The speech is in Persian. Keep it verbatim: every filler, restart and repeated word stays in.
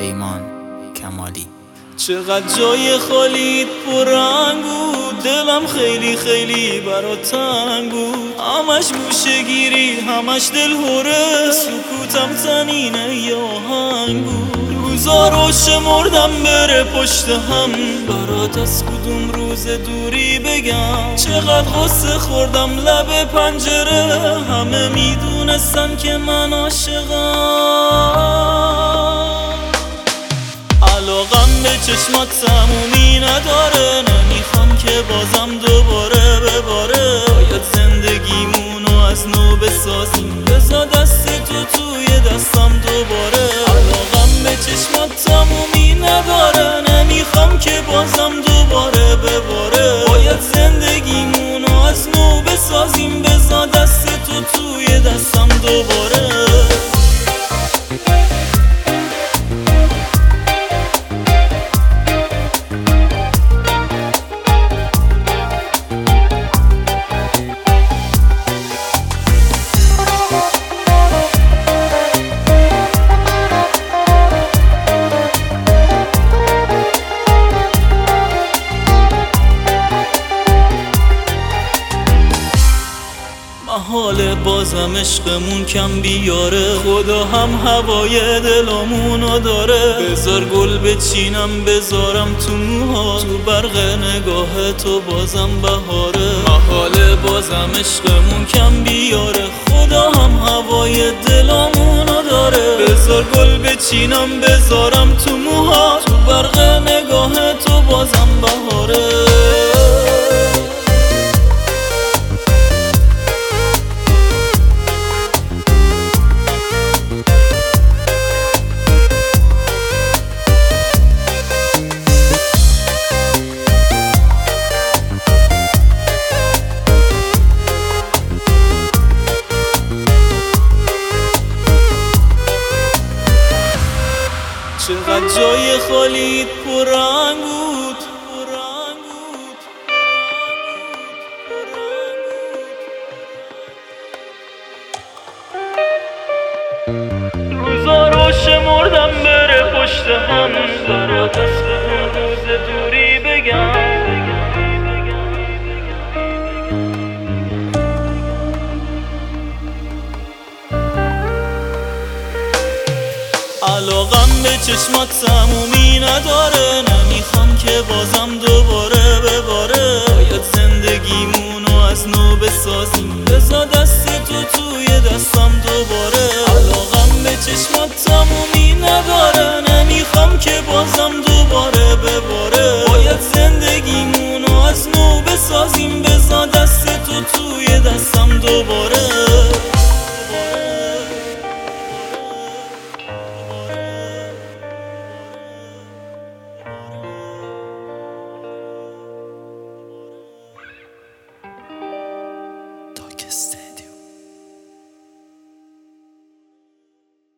پیمان کمالی. چقدر جای خالیت پررنگ بود، دلم خیلی خیلی برات تنگ بود. همش گوشه گیری همش دل هره، سکوتم تنینه ی آهنگ بود. روزا رو شمردم بره پشت هم، برات از کدوم روز دوری بگم. چقدر غصه خوردم لب پنجره، همه میدونستن که من عاشقم. علاقم به چشمات تمومی نداره، نمیخوام که بازم دوباره بباره. باید زندگیمونو از نو بسازیم، بذار دست تو توی دستم دوباره. علاقم به چشمات تمومی نداره، نمیخوام که بازم دوباره بباره. باید زندگیمونو از نو بسازیم، بذار دست تو توی دستم دوباره. حال بازم عشقمون کم بیاره، خدا هم هوای دلامونو داره. بذار گل بچینم بذارم تو موها، تو برق نگاه تو بازم بهاره. حال بازم عشقمون کم بیاره، خدا هم هوای دلامونو داره. بذار گل بچینم بذارم تو موها، تو برق نگاه تو بازم بهاره. چقدر جای خالیت پررنگ بود، روزا رو شمردم بره پشت هم، برات از کدوم روز دوری بگم. علاقم به چشمات تمومی نداره، نمیخوام که بازم دوباره بباره. باید زندگیمونو از نو بسازیم، بذار دست تو توی دستم دوباره. علاقم به چشمات تمومی نداره، نمیخوام که بازم دوباره بباره. باید زندگیمونو از نو بسازیم، بذار دست تو توی دستم دوباره.